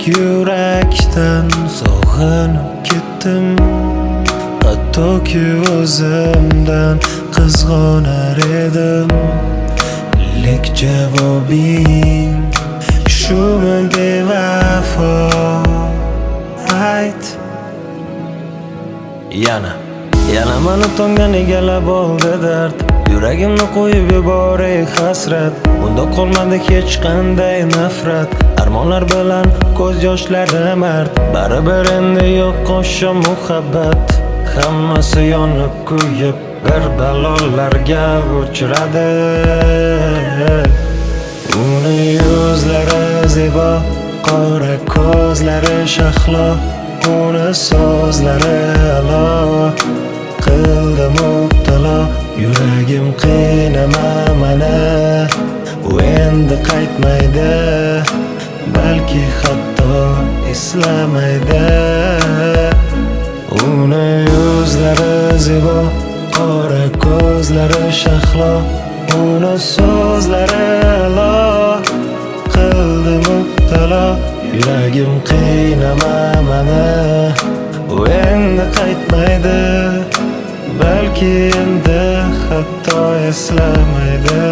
yurakdan sog'inib ketdim. Hattoki o'zimdan qizg'onar edim. Lek javobing shumi bevafo? Ayt. Yana mani tongdan egallab oldi dard. Yuragimni qo'yib yuboray hasrat. Unda qolmadi hech qanday nafrat. Armonlar bilan ko'z yoshlari mard. Baribir endi yo'q qo'sha muhabbat. Hammasi yonib kuyib bir balolarga uchradi. Uni yuzlari zebo, qora ko'zlari shahlo, uni so'zlari alo qildi mubtalo. Yuragim qiynama mani, u endi qaytmaydi, balki hatto eslamaydi. Uni yuzlari zebo, qora ko'zlari shahlo, uni so'zlari alo qildi mubtalo. Yuragim qiynama mani, u endi qaytmaydi, balki endi hatto eslamaydi.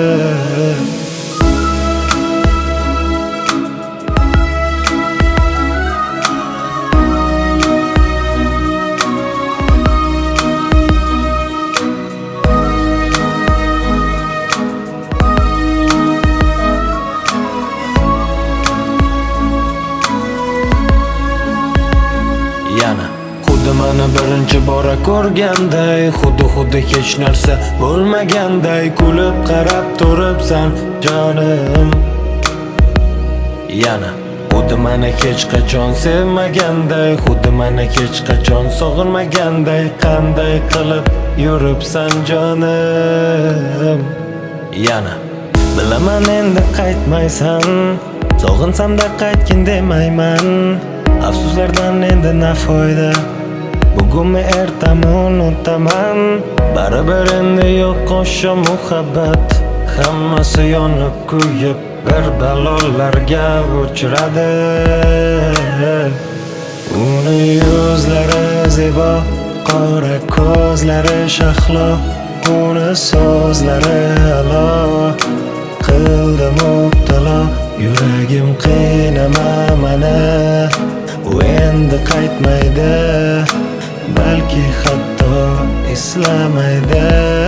Xuddi meni birinchi bora ko'rganday, xuddi hech narsa bo'lmaganday kulib qarab turibsan jonim. Xuddi meni hech qachon sevmaganday, xuddi meni hech qachon sog'inmaganday qanday qilib yuribsan jonim. Bilaman endi qaytmaysan, sog'insam-da qaytgin demayman. Afsuslardan endi na foyda, bugunmi ertami unutaman. Baribir endi yo'q qo'sha muhabbat. Hammasi yonib kuyib bir balolarga uchradi. Uni yuzlari zebo, qora ko'zlari shahlo, uni so'zlari alo qildi mubtalo. Yuragim qiynama mani, u endi qaytmaydi, balki hatto eslamaydi.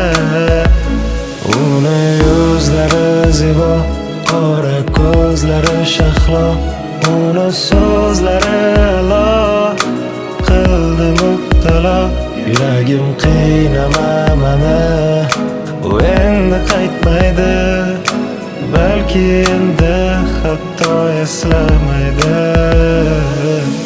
Uni yuzlari zebo, qora ko'zlari shahlo, uni so'zlari alo qildi mubtalo. Yuragim qiynama mani, u endi qaytmaydi, balki endi hatto eslamaydi.